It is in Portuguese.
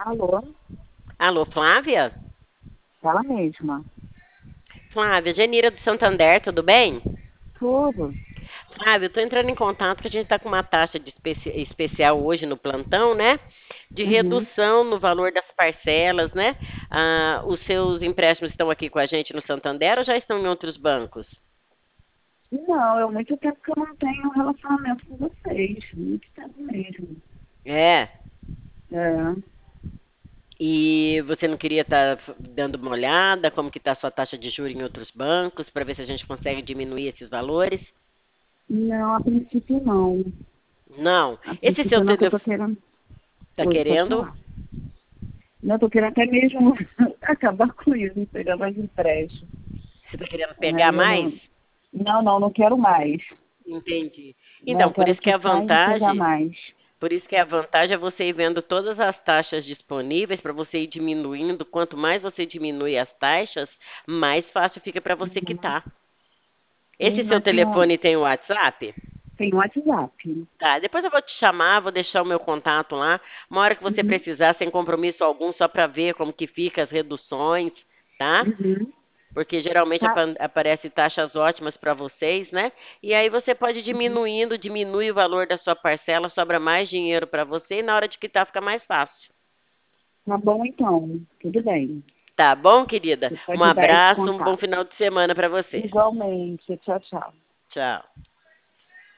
Alô? Alô, Flávia? Ela mesma. Flávia, Genira do Santander, tudo bem? Tudo. Flávia, eu tô entrando em contato que a gente tá com uma taxa de especial hoje no plantão, né? De Uhum. redução no valor das parcelas, né? Os seus empréstimos estão aqui com a gente no Santander ou já estão em outros bancos? Não, é muito tempo que eu não tenho um relacionamento com vocês. Muito tempo mesmo. É. É. E você não queria estar dando uma olhada como que está a sua taxa de juros em outros bancos para ver se a gente consegue diminuir esses valores? Não, a princípio não. Não. A Esse seu princípio não, que eu tô telefone querendo. está Oi, pode querendo? falar. Não, eu tô querendo até mesmo acabar com isso, não pegar mais empréstimo. Você está querendo pegar Aí eu mais? não. Não, não, não quero mais. Entendi. Não, Então, por quero isso que a quitar e não pegar vantagem, mais. por isso que a vantagem é você ir vendo todas as taxas disponíveis para você ir diminuindo. Quanto mais você diminui as taxas, mais fácil fica para você Uhum. quitar. Sim, Esse seu mas não. telefone tem o WhatsApp? Tem WhatsApp. Tá, depois eu vou te chamar, vou deixar o meu contato lá. Uma hora que você Uhum. precisar, sem compromisso algum, só para ver como que fica as reduções, tá? Uhum. Porque geralmente Tá. aparece taxas ótimas para vocês, né? E aí você pode ir Uhum. diminuindo, diminui o valor da sua parcela, sobra mais dinheiro para você e na hora de quitar fica mais fácil. Tá bom, então. Tudo bem. Tá bom, querida? Você Um pode dar esse abraço, um bom contato. final de semana para vocês. Igualmente. Tchau, tchau. Tchau.